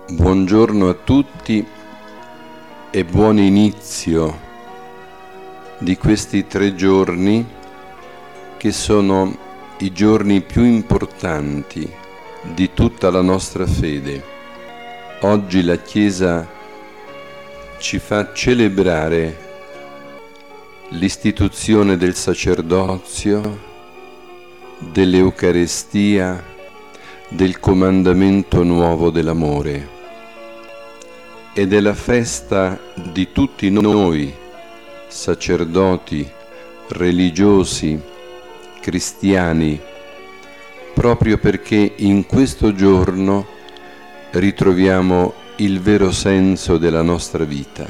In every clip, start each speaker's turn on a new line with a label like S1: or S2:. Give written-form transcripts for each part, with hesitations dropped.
S1: Buongiorno a tutti e buon inizio di questi 3 giorni che sono i giorni più importanti di tutta la nostra fede. Oggi la Chiesa ci fa celebrare l'istituzione del sacerdozio, dell'Eucarestia, del comandamento nuovo dell'amore. Ed è la festa di tutti noi, sacerdoti, religiosi, cristiani, proprio perché in questo giorno ritroviamo il vero senso della nostra vita.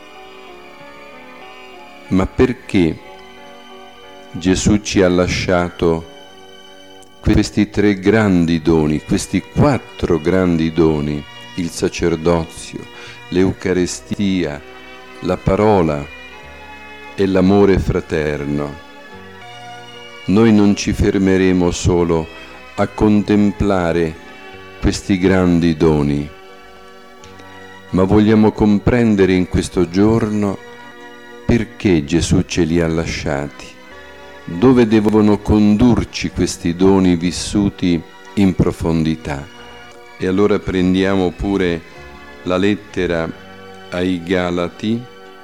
S1: Ma perché Gesù ci ha lasciato questi 3 grandi doni, questi 4 grandi doni, il sacerdozio, l'Eucarestia, la parola e l'amore fraterno? Noi non ci fermeremo solo a contemplare questi grandi doni, ma vogliamo comprendere in questo giorno perché Gesù ce li ha lasciati, dove devono condurci questi doni vissuti in profondità. E allora prendiamo pure la lettera ai Galati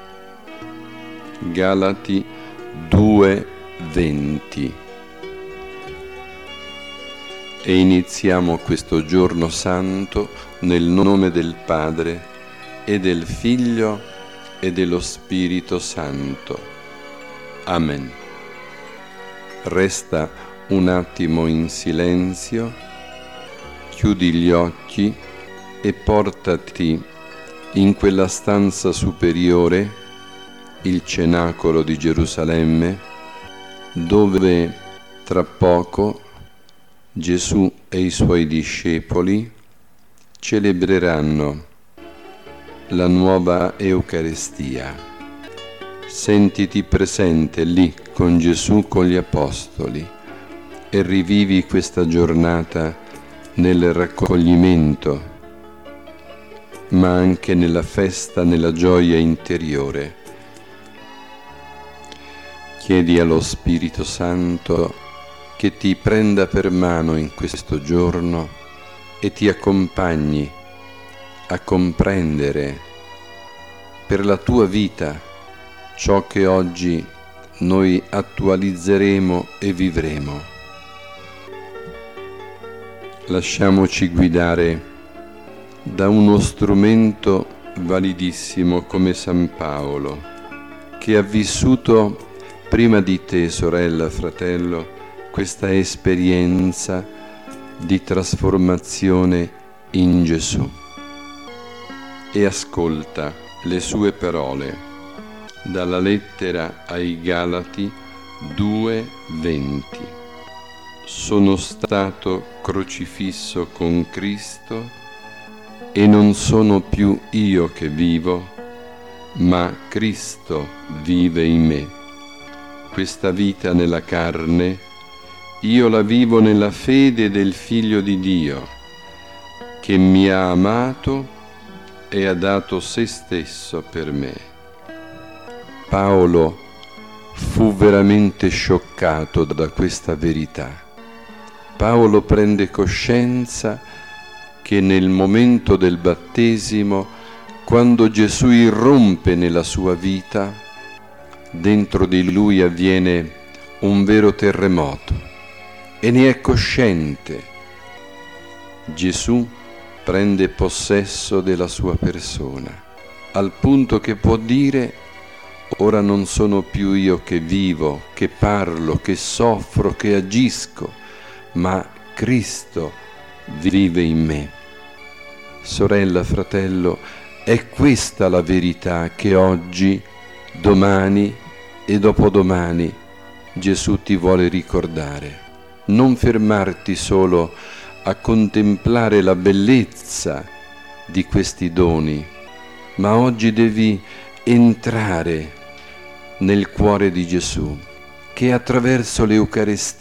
S1: 2:20, e iniziamo questo giorno santo nel nome del Padre e del Figlio e dello Spirito Santo. Amen. Resta un attimo in silenzio, chiudi gli occhi e portati in quella stanza superiore, il cenacolo di Gerusalemme, dove tra poco Gesù e i suoi discepoli celebreranno la nuova Eucaristia. Sentiti presente lì con Gesù, con gli Apostoli, e rivivi questa giornata nel raccoglimento, ma anche nella festa, nella gioia interiore. Chiedi allo Spirito Santo che ti prenda per mano in questo giorno e ti accompagni a comprendere per la tua vita ciò che oggi noi attualizzeremo e vivremo. Lasciamoci guidare da uno strumento validissimo come San Paolo, che ha vissuto prima di te, sorella, fratello, questa esperienza di trasformazione in Gesù. E ascolta le sue parole dalla lettera ai Galati 2:20. Sono stato crocifisso con Cristo e non sono più io che vivo, ma Cristo vive in me. Questa vita nella carne io la vivo nella fede del Figlio di Dio, che mi ha amato e ha dato se stesso per me. Paolo fu veramente scioccato da questa verità. Paolo prende coscienza che nel momento del battesimo, quando Gesù irrompe nella sua vita, dentro di lui avviene un vero terremoto e ne è cosciente. Gesù prende possesso della sua persona, al punto che può dire: ora non sono più io che vivo, che parlo, che soffro, che agisco, ma Cristo vive in me. Sorella, fratello, è questa la verità che oggi, domani e dopodomani Gesù ti vuole ricordare. Non fermarti solo a contemplare la bellezza di questi doni, ma oggi devi entrare nel cuore di Gesù, che attraverso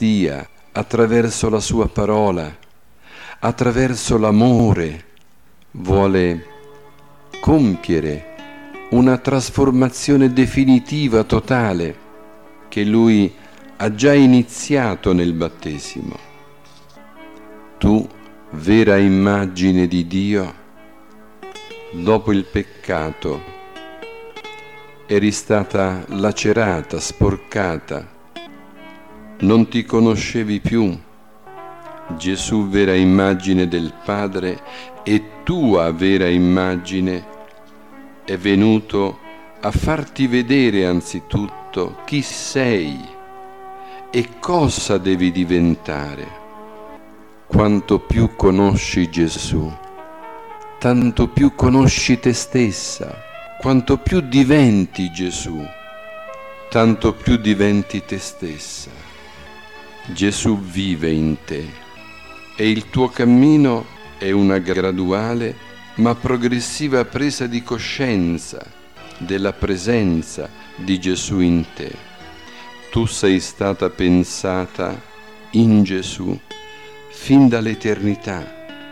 S1: l'Eucarestia, attraverso la sua parola, attraverso l'amore, vuole compiere una trasformazione definitiva, totale, che Lui ha già iniziato nel battesimo. Tu, vera immagine di Dio, dopo il peccato eri stata lacerata, sporcata, non ti conoscevi più. Gesù, vera immagine del Padre e tua vera immagine, è venuto a farti vedere anzitutto chi sei e cosa devi diventare. Quanto più conosci Gesù, tanto più conosci te stessa. Quanto più diventi Gesù, tanto più diventi te stessa. Gesù vive in te e il tuo cammino è una graduale ma progressiva presa di coscienza della presenza di Gesù in te. Tu sei stata pensata in Gesù fin dall'eternità.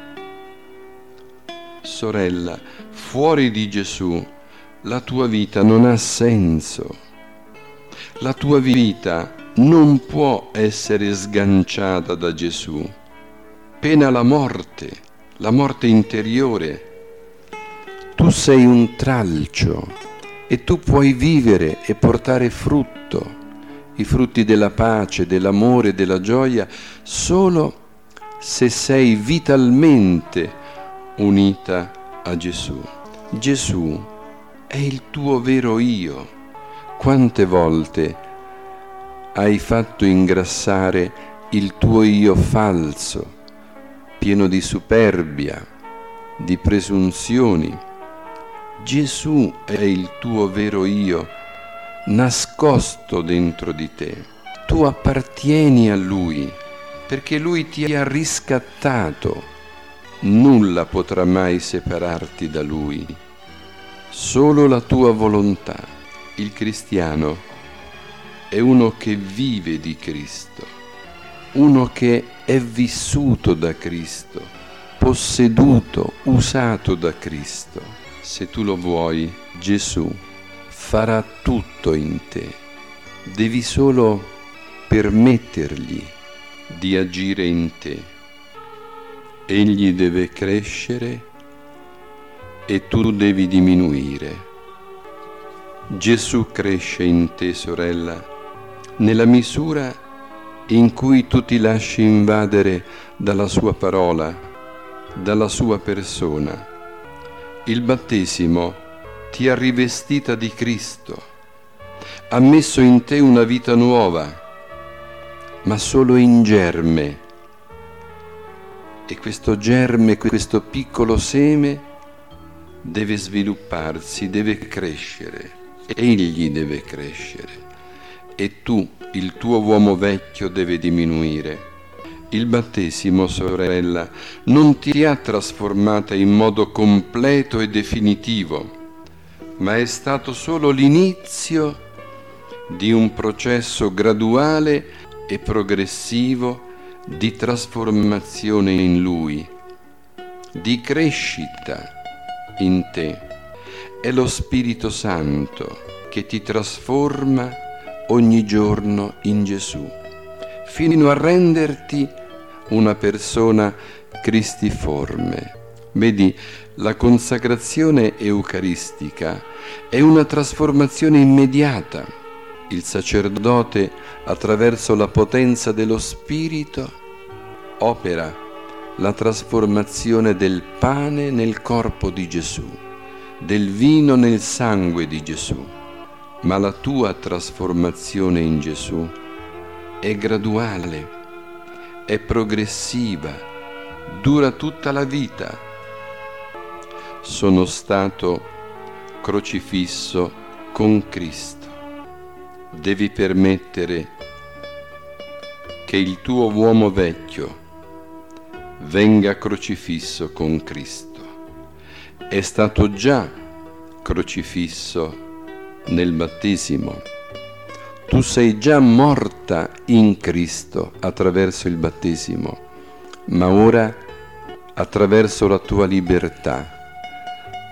S1: Sorella, fuori di Gesù la tua vita non ha senso. La tua vita non può essere sganciata da Gesù. Pena la morte interiore. Tu sei un tralcio e tu puoi vivere e portare frutto, i frutti della pace, dell'amore, della gioia, solo se sei vitalmente unita a Gesù. Gesù è il tuo vero io. Quante volte hai fatto ingrassare il tuo io falso, pieno di superbia, di presunzioni? Gesù è il tuo vero io, nascosto dentro di te. Tu appartieni a Lui, perché Lui ti ha riscattato. Nulla potrà mai separarti da Lui, solo la tua volontà. Il cristiano è uno che vive di Cristo, uno che è vissuto da Cristo, posseduto, usato da Cristo. Se tu lo vuoi, Gesù farà tutto in te. Devi solo permettergli di agire in te. Egli deve crescere e tu devi diminuire. Gesù cresce in te, sorella, nella misura in cui tu ti lasci invadere dalla sua parola, dalla sua persona. Il battesimo ti ha rivestita di Cristo, ha messo in te una vita nuova, ma solo in germe. E questo germe, questo piccolo seme deve svilupparsi, deve crescere. Egli deve crescere e tu, il tuo uomo vecchio, deve diminuire. Il battesimo, sorella, non ti ha trasformata in modo completo e definitivo, ma è stato solo l'inizio di un processo graduale e progressivo di trasformazione in Lui, di crescita in te. È lo Spirito Santo che ti trasforma ogni giorno in Gesù, fino a renderti una persona cristiforme. Vedi, la consacrazione eucaristica è una trasformazione immediata. Il sacerdote, attraverso la potenza dello Spirito, opera la trasformazione del pane nel corpo di Gesù, del vino nel sangue di Gesù. Ma la tua trasformazione in Gesù è graduale, è progressiva, dura tutta la vita. Sono stato crocifisso con Cristo. Devi permettere che il tuo uomo vecchio venga crocifisso con Cristo. È stato già crocifisso nel battesimo. Tu sei già morta in Cristo attraverso il battesimo, ma ora attraverso la tua libertà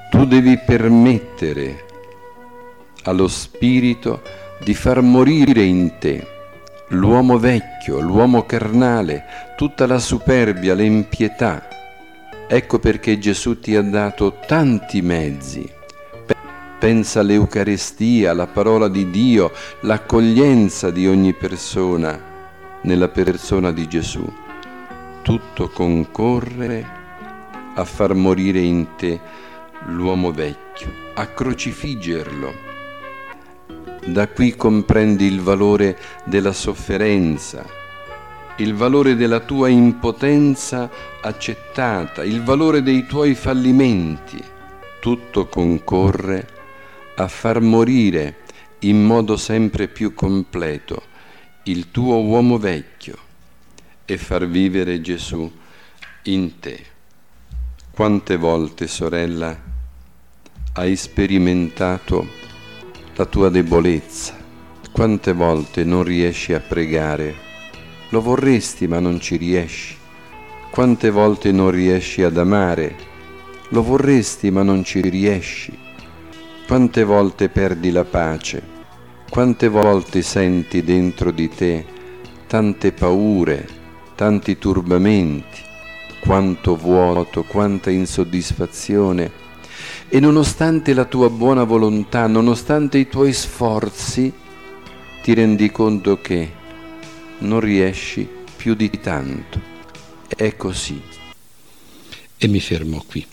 S1: Tu devi permettere allo Spirito di far morire in te l'uomo vecchio, l'uomo carnale, tutta la superbia, l'impietà. Ecco perché Gesù ti ha dato tanti mezzi. Pensa all'Eucaristia, alla parola di Dio, l'accoglienza di ogni persona nella persona di Gesù. Tutto concorre a far morire in te l'uomo vecchio, a crocifiggerlo. Da qui comprendi il valore della sofferenza, il valore della tua impotenza accettata, il valore dei tuoi fallimenti. Tutto concorre a far morire in modo sempre più completo il tuo uomo vecchio e far vivere Gesù in te. Quante volte, sorella, hai sperimentato la tua debolezza? Quante volte non riesci a pregare? Lo vorresti ma non ci riesci. Quante volte non riesci ad amare? Lo vorresti ma non ci riesci. Quante volte perdi la pace? Quante volte senti dentro di te tante paure, tanti turbamenti, quanto vuoto, quanta insoddisfazione. E nonostante la tua buona volontà, nonostante i tuoi sforzi, ti rendi conto che non riesci più di tanto. È così. E mi fermo qui.